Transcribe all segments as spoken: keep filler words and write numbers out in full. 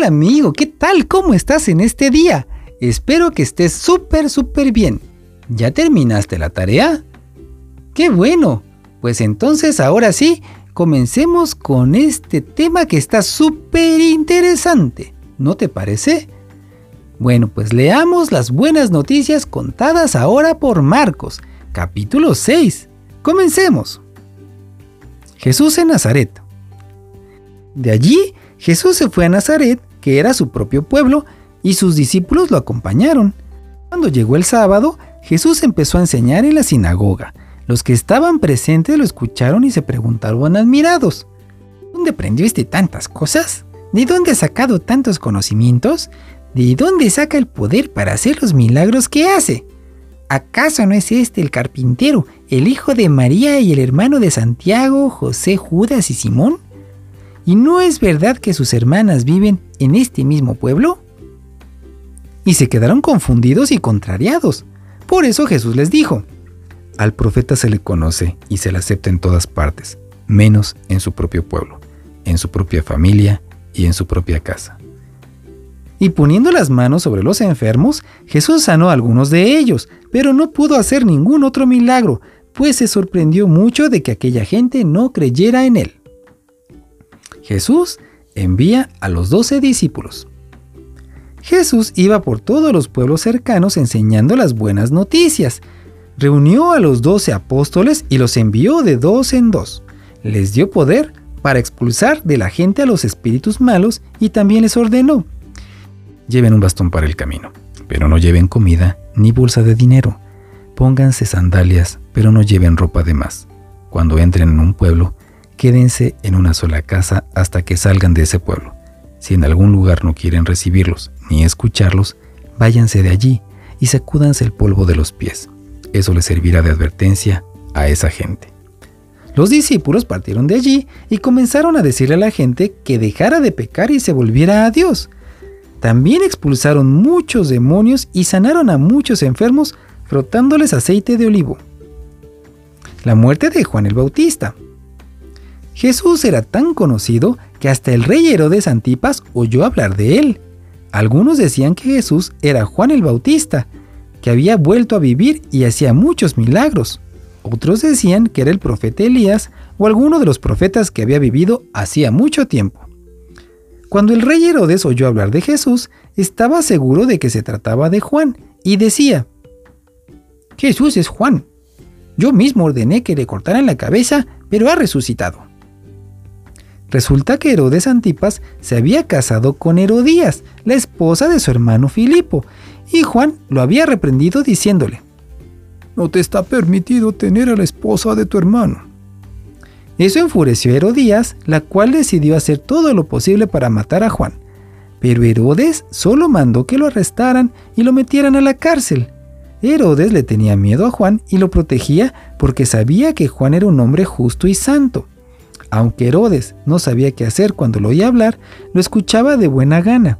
Hola amigo, ¿qué tal? ¿Cómo estás en este día? Espero que estés súper, súper bien. ¿Ya terminaste la tarea? ¡Qué bueno! Pues entonces ahora sí, comencemos con este tema que está súper interesante. ¿No te parece? Bueno, pues leamos las buenas noticias contadas ahora por Marcos, capítulo seis. Comencemos. Jesús en Nazaret. De allí, Jesús se fue a Nazaret, que era su propio pueblo, y sus discípulos lo acompañaron. Cuando llegó el sábado, Jesús empezó a enseñar en la sinagoga. Los que estaban presentes lo escucharon y se preguntaron admirados: ¿dónde aprendió este tantas cosas? ¿De dónde ha sacado tantos conocimientos? ¿De dónde saca el poder para hacer los milagros que hace? ¿Acaso no es este el carpintero, el hijo de María y el hermano de Santiago, José, Judas y Simón? ¿Y no es verdad que sus hermanas viven en este mismo pueblo? Y se quedaron confundidos y contrariados. Por eso Jesús les dijo: al profeta se le conoce y se le acepta en todas partes, menos en su propio pueblo, en su propia familia y en su propia casa. Y poniendo las manos sobre los enfermos, Jesús sanó a algunos de ellos, pero no pudo hacer ningún otro milagro, pues se sorprendió mucho de que aquella gente no creyera en él. Jesús envía a los doce discípulos. Jesús iba por todos los pueblos cercanos enseñando las buenas noticias. Reunió a los doce apóstoles y los envió de dos en dos. Les dio poder para expulsar de la gente a los espíritus malos y también les ordenó: lleven un bastón para el camino, pero no lleven comida ni bolsa de dinero. Pónganse sandalias, pero no lleven ropa de más. Cuando entren en un pueblo, quédense en una sola casa hasta que salgan de ese pueblo. Si en algún lugar no quieren recibirlos ni escucharlos, váyanse de allí y sacúdanse el polvo de los pies. Eso les servirá de advertencia a esa gente. Los discípulos partieron de allí y comenzaron a decirle a la gente que dejara de pecar y se volviera a Dios. También expulsaron muchos demonios y sanaron a muchos enfermos frotándoles aceite de olivo. La muerte de Juan el Bautista. Jesús era tan conocido que hasta el rey Herodes Antipas oyó hablar de él. Algunos decían que Jesús era Juan el Bautista, que había vuelto a vivir y hacía muchos milagros. Otros decían que era el profeta Elías o alguno de los profetas que había vivido hacía mucho tiempo. Cuando el rey Herodes oyó hablar de Jesús, estaba seguro de que se trataba de Juan y decía: Jesús es Juan. Yo mismo ordené que le cortaran la cabeza, pero ha resucitado. Resulta que Herodes Antipas se había casado con Herodías, la esposa de su hermano Filipo, y Juan lo había reprendido diciéndole: no te está permitido tener a la esposa de tu hermano. Eso enfureció a Herodías, la cual decidió hacer todo lo posible para matar a Juan. Pero Herodes solo mandó que lo arrestaran y lo metieran a la cárcel. Herodes le tenía miedo a Juan y lo protegía porque sabía que Juan era un hombre justo y santo. Aunque Herodes no sabía qué hacer cuando lo oía hablar, lo escuchaba de buena gana.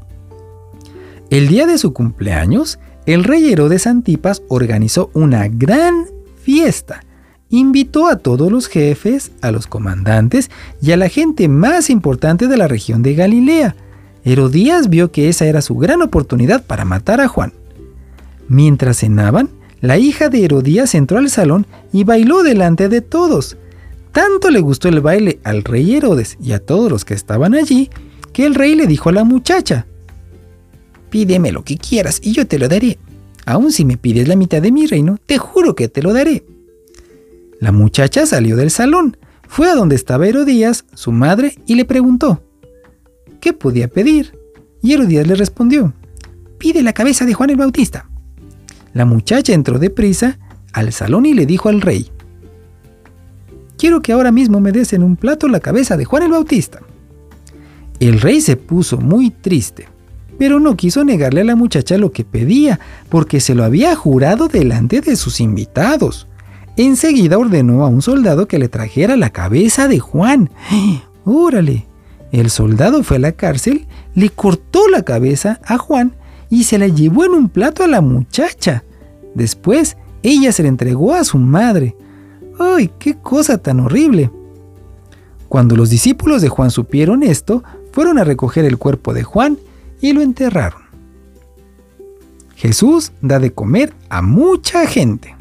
El día de su cumpleaños, el rey Herodes Antipas organizó una gran fiesta. Invitó a todos los jefes, a los comandantes y a la gente más importante de la región de Galilea. Herodías vio que esa era su gran oportunidad para matar a Juan. Mientras cenaban, la hija de Herodías entró al salón y bailó delante de todos. Tanto le gustó el baile al rey Herodes y a todos los que estaban allí, que el rey le dijo a la muchacha: pídeme lo que quieras y yo te lo daré. Aun si me pides la mitad de mi reino, te juro que te lo daré. La muchacha salió del salón, fue a donde estaba Herodías, su madre, y le preguntó ¿qué podía pedir? Y Herodías le respondió: pide la cabeza de Juan el Bautista. La muchacha entró deprisa al salón y le dijo al rey: quiero que ahora mismo me des en un plato la cabeza de Juan el Bautista. El rey se puso muy triste, pero no quiso negarle a la muchacha lo que pedía, porque se lo había jurado delante de sus invitados. Enseguida ordenó a un soldado que le trajera la cabeza de Juan. ¡Órale! El soldado fue a la cárcel, le cortó la cabeza a Juan y se la llevó en un plato a la muchacha. Después, ella se la entregó a su madre. ¡Ay, qué cosa tan horrible! Cuando los discípulos de Juan supieron esto, fueron a recoger el cuerpo de Juan y lo enterraron. Jesús da de comer a mucha gente.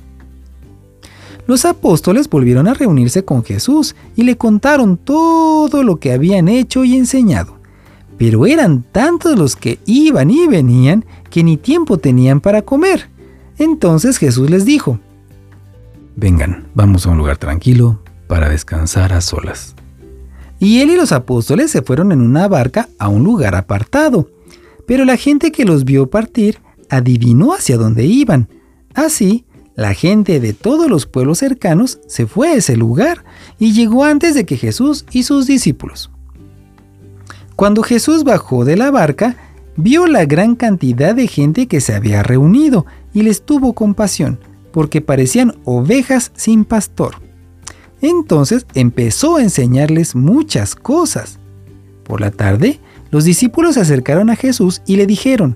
Los apóstoles volvieron a reunirse con Jesús y le contaron todo lo que habían hecho y enseñado. Pero eran tantos los que iban y venían que ni tiempo tenían para comer. Entonces Jesús les dijo: vengan, vamos a un lugar tranquilo para descansar a solas. Y él y los apóstoles se fueron en una barca a un lugar apartado. Pero la gente que los vio partir adivinó hacia dónde iban. Así, la gente de todos los pueblos cercanos se fue a ese lugar y llegó antes de que Jesús y sus discípulos. Cuando Jesús bajó de la barca, vio la gran cantidad de gente que se había reunido y les tuvo compasión, porque parecían ovejas sin pastor. Entonces empezó a enseñarles muchas cosas. Por la tarde, los discípulos se acercaron a Jesús y le dijeron: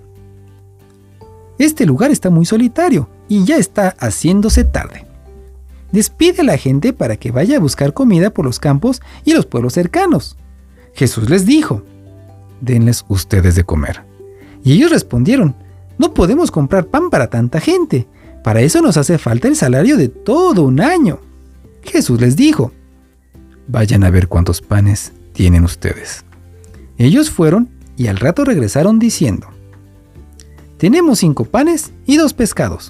este lugar está muy solitario y ya está haciéndose tarde. Despide a la gente para que vaya a buscar comida por los campos y los pueblos cercanos. Jesús les dijo: denles ustedes de comer. Y ellos respondieron: no podemos comprar pan para tanta gente. Para eso nos hace falta el salario de todo un año. Jesús les dijo: vayan a ver cuántos panes tienen ustedes. Ellos fueron y al rato regresaron diciendo: tenemos cinco panes y dos pescados.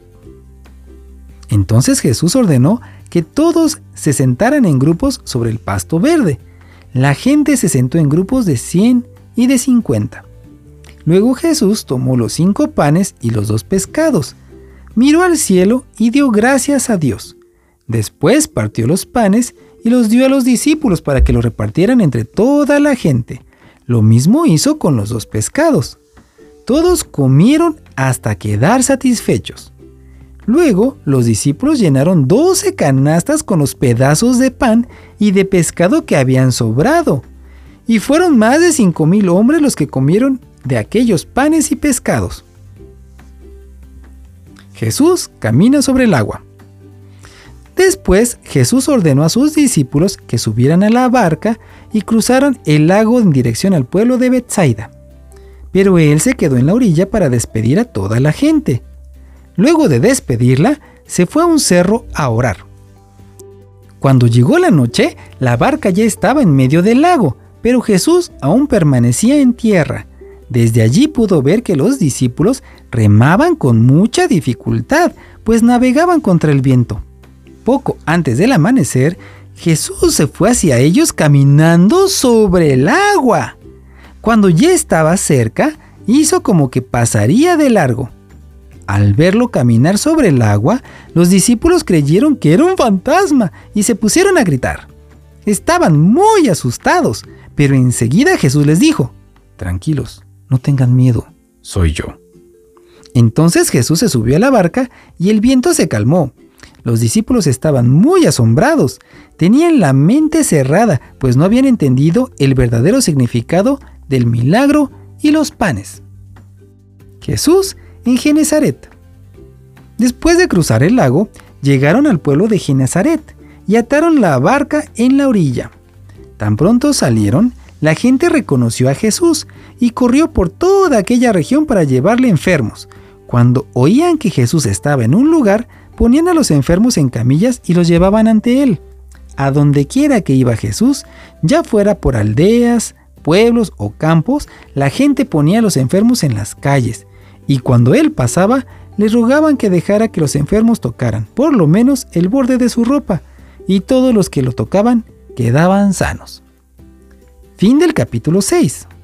Entonces Jesús ordenó que todos se sentaran en grupos sobre el pasto verde. La gente se sentó en grupos de cien y de cincuenta. Luego Jesús tomó los cinco panes y los dos pescados, miró al cielo y dio gracias a Dios. Después partió los panes y los dio a los discípulos para que los repartieran entre toda la gente. Lo mismo hizo con los dos pescados. Todos comieron hasta quedar satisfechos. Luego los discípulos llenaron doce canastas con los pedazos de pan y de pescado que habían sobrado. Y fueron más de cinco mil hombres los que comieron de aquellos panes y pescados. Jesús camina sobre el agua. Después Jesús ordenó a sus discípulos que subieran a la barca y cruzaran el lago en dirección al pueblo de Betsaida. Pero él se quedó en la orilla para despedir a toda la gente. Luego de despedirla, se fue a un cerro a orar. Cuando llegó la noche, la barca ya estaba en medio del lago, pero Jesús aún permanecía en tierra. Desde allí pudo ver que los discípulos remaban con mucha dificultad, pues navegaban contra el viento. Poco antes del amanecer, Jesús se fue hacia ellos caminando sobre el agua. Cuando ya estaba cerca, hizo como que pasaría de largo. Al verlo caminar sobre el agua, los discípulos creyeron que era un fantasma y se pusieron a gritar. Estaban muy asustados, pero enseguida Jesús les dijo: tranquilos, no tengan miedo, soy yo. Entonces Jesús se subió a la barca y el viento se calmó. Los discípulos estaban muy asombrados. Tenían la mente cerrada, pues no habían entendido el verdadero significado del milagro y los panes. Jesús en Genezaret. Después de cruzar el lago, llegaron al pueblo de Genezaret y ataron la barca en la orilla. Tan pronto salieron, la gente reconoció a Jesús y corrió por toda aquella región para llevarle enfermos. Cuando oían que Jesús estaba en un lugar, ponían a los enfermos en camillas y los llevaban ante él. A donde quiera que iba Jesús, ya fuera por aldeas, pueblos o campos, la gente ponía a los enfermos en las calles, y cuando él pasaba, les rogaban que dejara que los enfermos tocaran, por lo menos, el borde de su ropa, y todos los que lo tocaban quedaban sanos. Fin del capítulo seis.